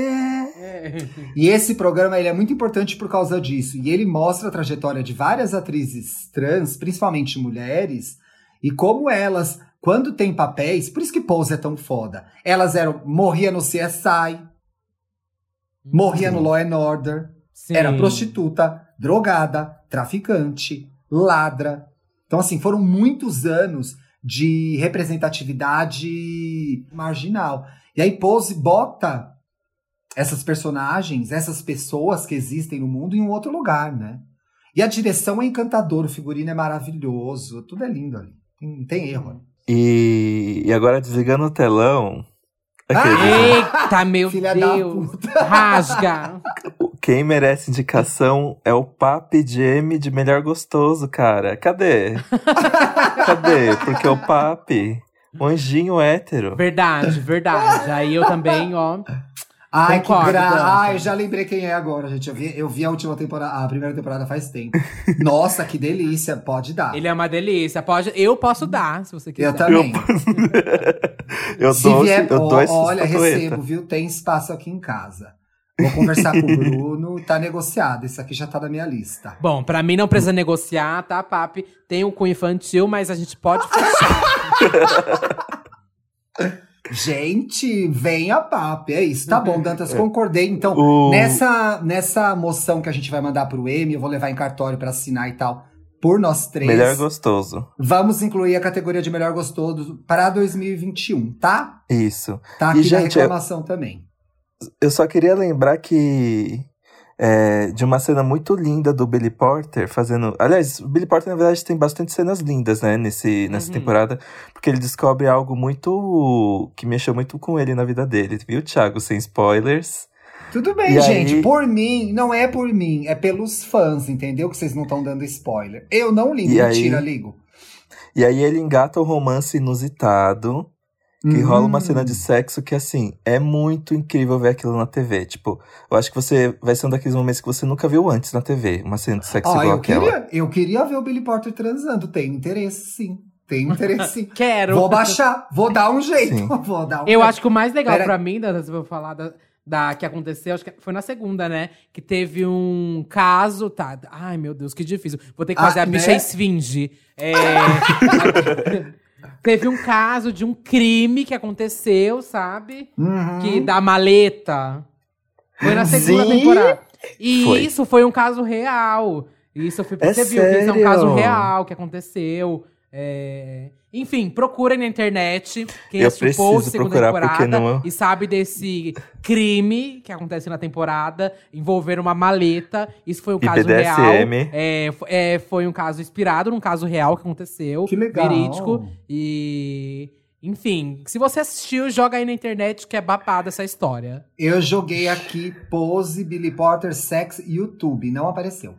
E esse programa ele é muito importante por causa disso. E ele mostra a trajetória de várias atrizes trans, principalmente mulheres, e como elas, quando tem papéis, por isso que Pose é tão foda. Elas morria no CSI, morria no Law and Order, Sim. era prostituta, drogada, traficante, ladra. Então, assim, foram muitos anos de representatividade marginal. E aí Pose bota essas personagens, essas pessoas que existem no mundo em um outro lugar, né? E a direção é encantadora, o figurino é maravilhoso, tudo é lindo ali. Não tem erro. E agora desligando o telão. Eita, meu Filha da Deus! puta. Rasga! Quem merece indicação é o Papi Jamie de Melhor Gostoso, cara. Cadê? Cadê? Porque o Papi, um anjinho hétero. Verdade. Aí eu também, ó... Ai, Concordo, que Blanca. Ai, já lembrei quem é agora, gente. Eu vi a última temporada, a primeira temporada faz tempo. Nossa, que delícia, pode dar. Ele é uma delícia. Eu posso dar, se você quiser. Eu também. Eu Se dou, vier, eu dou essa olha, estatueta. recebo, viu? Tem espaço aqui em casa. Vou conversar com o Bruno, tá negociado. Isso aqui já tá na minha lista. Bom, pra mim não precisa negociar, tá, Papi? Tem o cunho infantil, mas a gente pode fechar. Gente, venha papo, é isso. Tá bom, Dantas, concordei. Então, nessa moção que a gente vai mandar pro Emmy, eu vou levar em cartório pra assinar e tal, por nós três. Melhor Gostoso. Vamos incluir a categoria de melhor gostoso para 2021, tá? Isso. Tá aqui E, na gente, reclamação também. eu só queria lembrar que... de uma cena muito linda do Billy Porter fazendo... Aliás, o Billy Porter, na verdade, tem bastante cenas lindas, né? Nessa temporada. Porque ele descobre algo muito... que mexeu muito com ele na vida dele. Viu, Thiago? Sem spoilers. Tudo bem, E gente. aí- Por mim, não é por mim. É pelos fãs, entendeu? Que vocês não estão dando spoiler. Eu não ligo. E Mentira, aí- ligo. E aí ele engata um romance inusitado. Que rola uma cena de sexo que, assim, é muito incrível ver aquilo na TV. Tipo, eu acho que vai ser um daqueles momentos que você nunca viu antes na TV. Uma cena de sexo igual aquela. Eu queria ver o Billy Porter transando. Tenho interesse, sim. Tenho interesse, sim. Quero. Vou baixar. Vou dar um jeito. Sim. Vou dar um Eu jeito. acho que o mais legal Pera- pra mim, se eu vou falar da que aconteceu, acho que foi na segunda, né? Que teve um caso, tá? Ai, meu Deus, que difícil. Vou ter que fazer a bicha né? esfinge. Teve um caso de um crime que aconteceu, sabe? Que da maleta. Foi na segunda Sim. temporada. E Foi. isso foi um caso real. Isso foi, É você viu que isso é um caso sério? real que aconteceu. Enfim, procurem na internet quem Eu assistiu Pose, preciso segunda procurar, porque temporada não- e sabe desse crime que aconteceu na temporada, envolvendo uma maleta. Isso foi um E caso BDSM. real. Foi um caso inspirado num caso real que aconteceu. Que legal. Verídico. E... Enfim, se você assistiu, joga aí na internet que é babada essa história. Eu joguei aqui Pose, Billy Porter, Sex, YouTube. Não apareceu.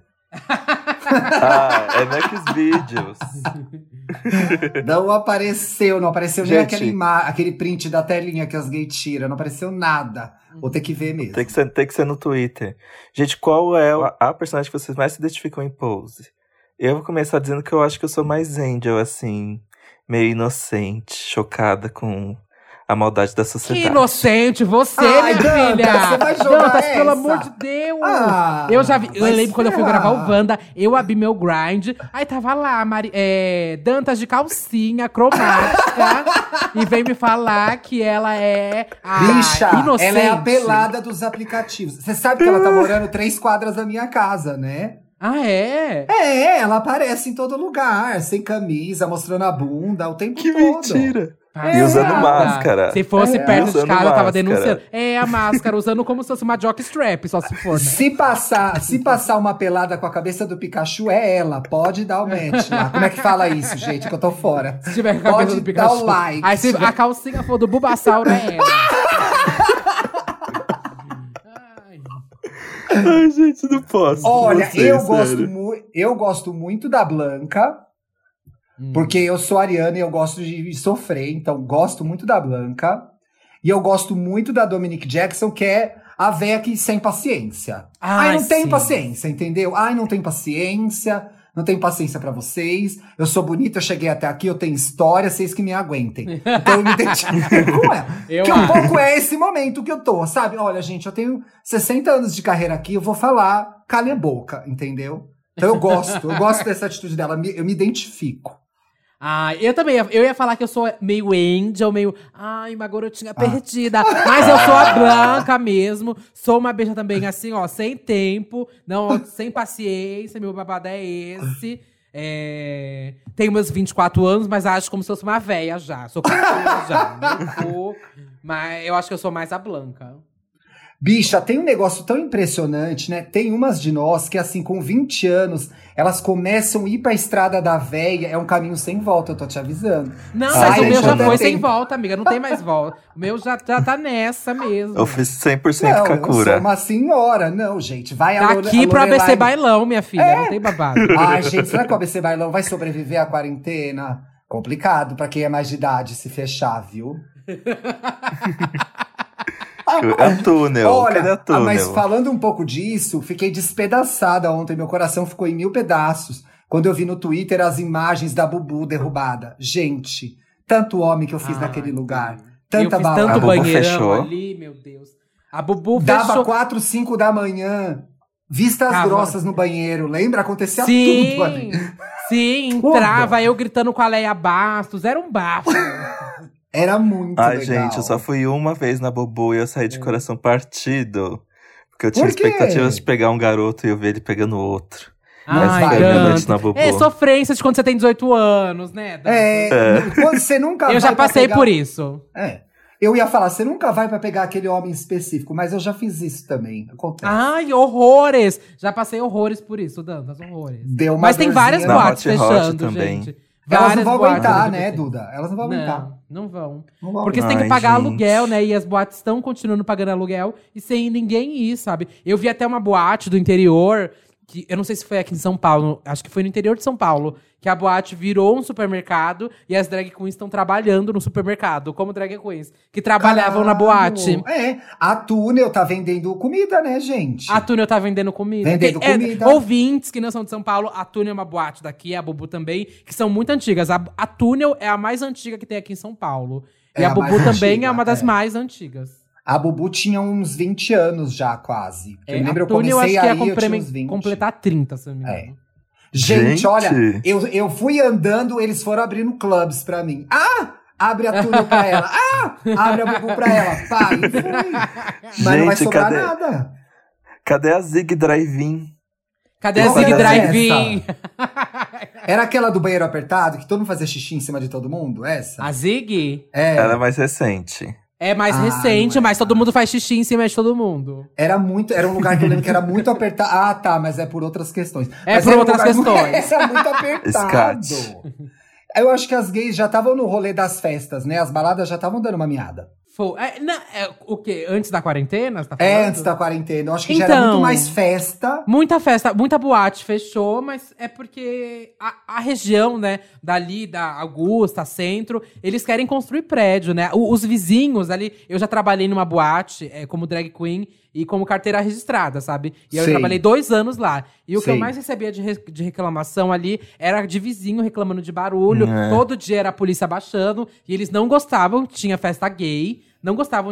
É Xvideos. Não apareceu. Não apareceu nem Gente. aquele print da telinha que as gays tiram. Não apareceu nada. Vou ter que ver mesmo. Tem que ser no Twitter. Gente, qual é a personagem que vocês mais se identificam em Pose? Eu vou começar dizendo que eu acho que eu sou mais Angel, assim, meio inocente, chocada com a maldade da Que sociedade. inocente, você, Ai, minha Dantas, filha! você vai jogar Dantas, pelo essa? amor de Deus! Ah, eu já vi, eu vai lembro quando eu fui ferrar. gravar o Wanda, eu abri meu grind, aí tava lá, Dantas de calcinha cromática, e veio me falar que ela é a Bicha, inocente. ela é a pelada dos aplicativos. Você sabe que ela tá morando 3 quadras da minha casa, né? Ah, é? É, ela aparece em todo lugar, sem camisa, mostrando a bunda o tempo Que todo. mentira! Passada. E usando máscara. Se fosse perto de usando casa, eu tava máscara. denunciando. É, a máscara, usando como se fosse uma jockstrap, só se for, né? Se passar uma pelada com a cabeça do Pikachu, é ela. Pode dar o match lá. Como é que fala isso, gente? Que eu tô fora. Se tiver com a Pode cabeça do dar Pikachu. o like. Aí se a calcinha for do Bulbasauro, é ela. Ai. Ai, gente, não posso. Olha, não sei, eu gosto muito da Blanca. Porque eu sou ariana e eu gosto de sofrer, então gosto muito da Blanca. E eu gosto muito da Dominique Jackson, que é a véia que sem paciência. Ai, não tem sim. paciência, entendeu? Ai, não tem paciência, não tenho paciência pra vocês. Eu sou bonita, eu cheguei até aqui, eu tenho história, vocês que me aguentem. Então eu me identifico com ela. Eu Que um acho. pouco é esse momento que eu tô, sabe? Olha, gente, eu tenho 60 anos de carreira aqui, eu vou falar, cale a boca, entendeu? Então eu gosto dessa atitude dela, eu me identifico. Ah, eu também. Eu ia falar que eu sou meio angel, meio. Ai, uma garotinha perdida. Mas eu sou a Blanca mesmo. Sou uma bicha também, assim, ó, sem tempo, não, sem paciência. Meu babado é esse. Tenho meus 24 anos, mas acho como se fosse uma véia já. Sou cultura já. Mas eu acho que eu sou mais a Blanca. Bicha, tem um negócio tão impressionante, né? Tem umas de nós que, assim, com 20 anos, elas começam a ir pra estrada da véia. É um caminho sem volta, eu tô te avisando. Não, Sai, mas o meu gente, já ainda foi tem- sem volta, amiga. Não tem mais volta. O meu já tá nessa mesmo. Eu fiz 100% Não, eu sou Kakura. uma senhora. Não, gente, vai a Daqui pro Lorelai- ABC Bailão, minha filha. Não tem babado. Ai, gente, será que o ABC Bailão vai sobreviver à quarentena? Complicado pra quem é mais de idade se fechar, viu? É o túnel. Cadê Olha, o túnel? mas falando um pouco disso, fiquei despedaçada ontem. Meu coração ficou em 1000 pedaços quando eu vi no Twitter as imagens da Bubu derrubada. Gente, tanto homem que eu fiz naquele lugar. Tanta Eu fiz balada. tanto A Bubu banheirão fechou. ali, meu Deus. A Bubu Dava fechou. 4, 5 da manhã. Vistas Tava. grossas no banheiro. Lembra? Acontecia Sim, tudo ali. sim, Tudo. entrava eu gritando com a Leia Bastos. Era um bafo. Era muito Ai, legal. gente, eu só fui uma vez na Bubu e eu saí de coração partido. Porque eu tinha Por quê? expectativas de pegar um garoto e eu ver ele pegando outro. Ai, Essa foi a minha tanto. noite na Bubu. É sofrência de quando você tem 18 anos, né? Dan? Quando você nunca Eu vai já pra passei pegar- por isso. Eu ia falar, você nunca vai pra pegar aquele homem específico, mas eu já fiz isso também. Acontece. Ai, horrores! Já passei horrores por isso, Dantas, horrores. Deu uma Mas tem várias dorzinha. Na boates Hot Hot fechando, também. gente. Elas não Várias vão boates aguentar, LGBT. né, Duda? Elas não vão aguentar. Não vão. Não vão Porque você aguentar. tem que Ai, pagar gente. aluguel, né? E as boates estão continuando pagando aluguel e sem ninguém ir, sabe? Eu vi até uma boate do interior, que eu não sei se foi aqui em São Paulo, acho que foi no interior de São Paulo, que a boate virou um supermercado e as drag queens estão trabalhando no supermercado, como drag queens, que trabalhavam na boate. A Túnel tá vendendo comida, né, gente? A Túnel tá vendendo comida. Vendendo comida. Ouvintes que não são de São Paulo, a Túnel é uma boate daqui, a Bubu também, que são muito antigas. A Túnel é a mais antiga que tem aqui em São Paulo. E É a a Bubu mais também antiga, é uma das é. mais antigas. A Bubu tinha uns 20 anos já, quase. Eu me lembro, a Túnel eu comecei acho que aí, ia eu tinha uns 20. completar 30, se não me engano. Gente, olha, Gente. eu fui andando, eles foram abrindo clubes pra mim. Abre a Túnel pra ela. Abre a Bubu pra ela. Pá, e fui. Mas não vai Gente, sobrar cadê? nada. Cadê a Zig Drive-In? Cadê a Qual Zig era Drive-In? Era aquela do banheiro apertado, que todo mundo fazia xixi em cima de todo mundo? Essa? A Zig Ela é mais recente. é mais recente, não é. mas todo mundo faz xixi em cima de todo mundo. Era um lugar que eu lembro que era muito apertado. Ah, tá, mas é por outras questões. É Mas por era um outras lugar questões. Era muito apertado. Escate. Eu acho que as gays já estavam no rolê das festas, né? As baladas já estavam dando uma miada. O quê? Antes da quarentena? Você tá falando? Antes da quarentena. Eu acho que já era muito mais festa. Muita festa, muita boate fechou, mas é porque a região, né, dali, da Augusta, Centro, eles querem construir prédio, né? Os vizinhos ali, eu já trabalhei numa boate como drag queen e como carteira registrada, sabe? E eu trabalhei 2 anos lá. E o que eu mais recebia de reclamação ali era de vizinho reclamando de barulho. Todo dia era a polícia baixando. E eles não gostavam, tinha festa gay. Não gostavam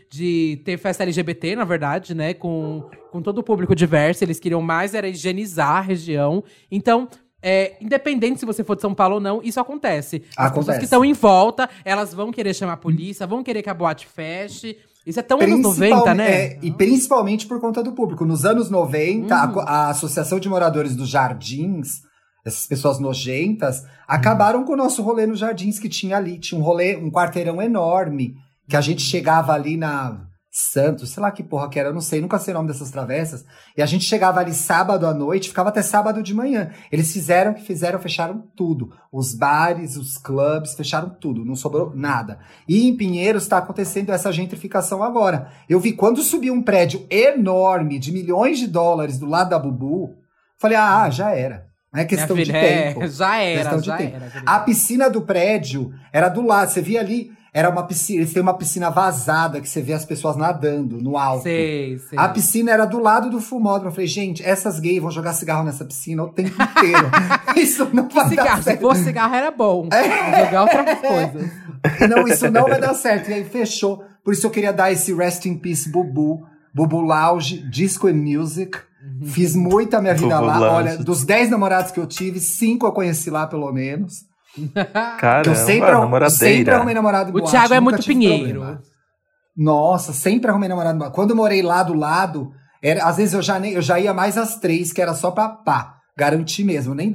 de ter festa LGBT, na verdade, né? Com todo o público diverso. Eles queriam mais era higienizar a região. Então, independente se você for de São Paulo ou não, isso acontece. As pessoas que estão em volta, elas vão querer chamar a polícia, vão querer que a boate feche. Isso é tão anos 90, né? E principalmente por conta do público. Nos anos 90, a Associação de Moradores dos Jardins, essas pessoas nojentas, acabaram com o nosso rolê nos Jardins que tinha ali. Tinha um quarteirão enorme, que a gente chegava ali na Santos, sei lá que porra que era, eu não sei, nunca sei o nome dessas travessas. E a gente chegava ali sábado à noite, ficava até sábado de manhã. Eles fecharam tudo. Os bares, os clubes, fecharam tudo, não sobrou nada. E em Pinheiros está acontecendo essa gentrificação agora. Eu vi quando subiu um prédio enorme de $milhões do lado da Bubu, falei, já era. Não é questão de tempo. Já era. A piscina do prédio era do lado, você via ali. Era uma piscina, eles têm uma piscina vazada que você vê as pessoas nadando no alto. Sei. A piscina era do lado do fumódromo. Eu falei, gente, essas gays vão jogar cigarro nessa piscina o tempo inteiro. Isso não vai dar certo. Se fosse cigarro era bom. Jogar outras coisas. Não, isso não vai dar certo. E aí fechou. Por isso eu queria dar esse Rest in Peace Bubu Lounge, Disco and Music. Fiz muita minha vida lá. Lounge. Olha, dos 10 namorados que eu tive, 5 eu conheci lá pelo menos. Caramba, eu sempre arrumei namorado em boate. O Thiago é muito pinheiro. Problema. Nossa, sempre arrumei namorado em boate. Quando eu morei lá do lado, às vezes eu já ia mais às 3, que era só pra garantir mesmo. Nem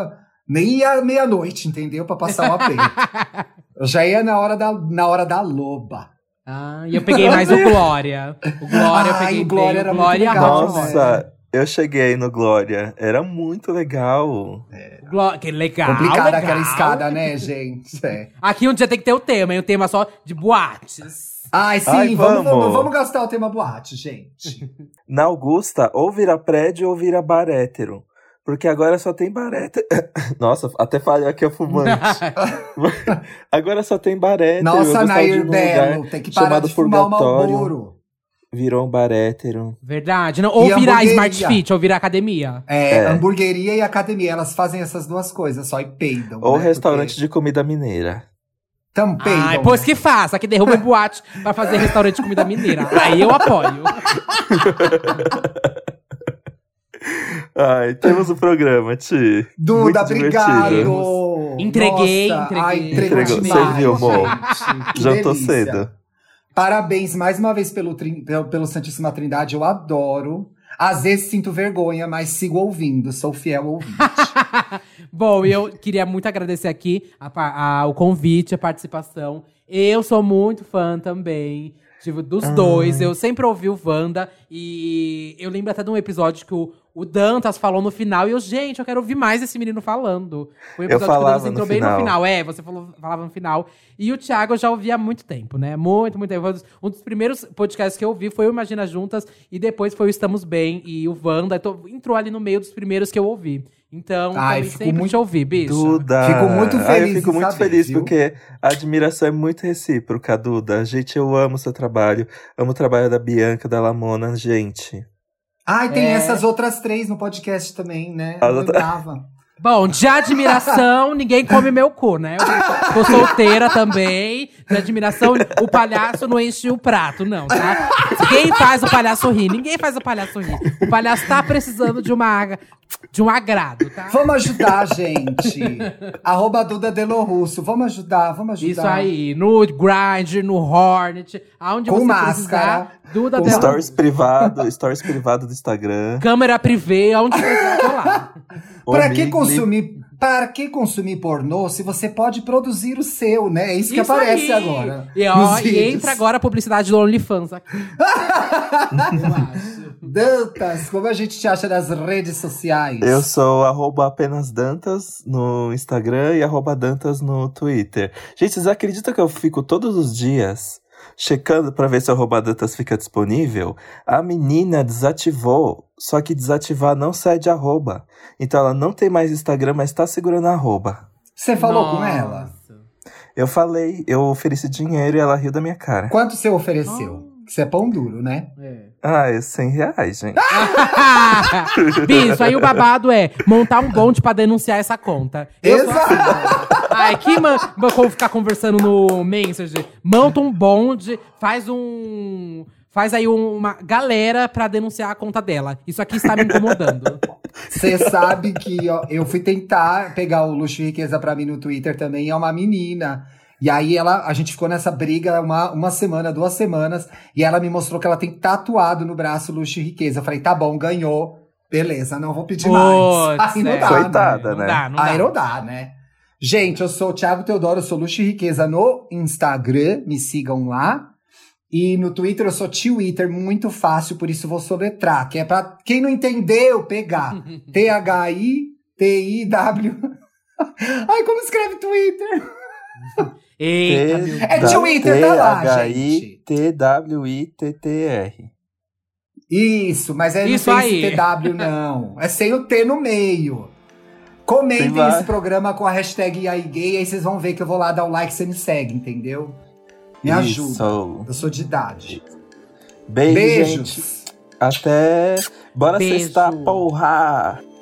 ia meia-noite, entendeu? Pra passar o aperto. Eu já ia na hora da loba. E eu peguei mais o Glória. O Glória eu peguei o Glória era muito legal. Nossa, eu cheguei no Glória. Era muito legal. Que legal. Complicada aquela escada, né, gente? Aqui um dia tem que ter o tema, e o tema só de boates. Sim, vamos gastar o tema boate, gente. Na Augusta, ou vira prédio ou vira bar hétero. Porque agora só tem bar hétero. Nossa, até falei aqui, é fumante. Agora só tem bar hétero. Nossa, Nair Belo, tem que parar de fumar o Marlboro. Virou um bar hétero. Verdade. Não, ou virar Smart Fit, ou virar academia. Hamburgueria e academia. Elas fazem essas duas coisas só e peidam. Ou restaurante de comida mineira. Peidam. Pois que faça, que derruba boate pra fazer restaurante de comida mineira. Aí eu apoio. Temos o programa, Ti. Duda, obrigado. Entreguei. Entregou. Você viu, amor? Jantou delícia. cedo. Parabéns mais uma vez pelo Santíssima Trindade, eu adoro. Às vezes sinto vergonha, mas sigo ouvindo, sou fiel ouvinte. Bom, eu queria muito agradecer aqui o convite, a participação. Eu sou muito fã também, dos dois. Eu sempre ouvi o Wanda e eu lembro até de um episódio que o Dantas falou no final. E eu quero ouvir mais esse menino falando. Foi um episódio que o Dantas entrou bem no final. Você falava no final. E o Thiago eu já ouvi há muito tempo, né? Muito tempo. Um dos primeiros podcasts que eu ouvi foi o Imagina Juntas. E depois foi o Estamos Bem e o Wanda. Entrou ali no meio dos primeiros que eu ouvi. Então, sempre te ouvi, bicho. Duda. Fico muito feliz. Eu fico muito feliz, porque a admiração é muito recíproca, Duda. Gente, eu amo o seu trabalho. Amo o trabalho da Bianca, da Lamona, gente. Tem essas outras 3 no podcast também, né? Eu lembrava. Bom, de admiração, ninguém come meu cu, né? Eu tô solteira também. De admiração, o palhaço não enche o prato, não, tá? Quem faz o palhaço rir? Ninguém faz o palhaço rir. O palhaço tá precisando de um agrado, tá? Vamos ajudar, gente. @Duda Delorusso. Vamos ajudar. Isso aí. No Grindr, no Hornet. Aonde com você máscara. Precisar. Duda Delorusso. Stories privado do Instagram. Câmera privê, aonde você tô lá. Para que consumir pornô se você pode produzir o seu, né? É isso que aparece agora. E entra agora a publicidade do OnlyFans aqui. Eu acho. Dantas, como a gente te acha nas redes sociais? Eu sou @apenas Dantas no Instagram e @Dantas no Twitter. Gente, vocês acreditam que eu fico todos os dias checando pra ver se o arroba Dantas fica disponível, a menina desativou. Só que desativar não sai de arroba. Então ela não tem mais Instagram, mas tá segurando a arroba. Você falou com ela? Eu falei, eu ofereci dinheiro e ela riu da minha cara. Quanto você ofereceu? Você é pão duro, né? Ah, é R$100, gente. Bi, isso aí o babado é montar um bonde pra denunciar essa conta. Exato! Ai, que vou ficar conversando no Messenger. Monta um bonde, faz aí uma galera pra denunciar a conta dela. Isso aqui está me incomodando. Você sabe que ó, eu fui tentar pegar o Luxo e Riqueza pra mim no Twitter também, é uma menina. E aí a gente ficou nessa briga uma semana, 2 semanas, e ela me mostrou que ela tem tatuado no braço Luxo e Riqueza. Eu falei, tá bom, ganhou. Beleza, não vou pedir mais. Aí não dá, coitada, né? Aí não dá, né? Gente, eu sou o Thiago Teodoro, eu sou Luxo e Riqueza no Instagram, me sigam lá. E no Twitter eu sou Twitter, muito fácil, por isso vou soletrar, que é pra quem não entendeu pegar. THITIW. Ai, como escreve Twitter? Eita, meu Deus. É Twitter, tá lá, gente. TWITTR. Isso, mas aí Isso não tem aí. esse TW, não. É sem o T no meio. Comentem esse programa com a hashtag #IAIGay, aí vocês vão ver que eu vou lá dar o like e você me segue, entendeu? Me ajuda. Eu sou de idade. Beijo, gente. Até. Bora Beijo. sextar, porra!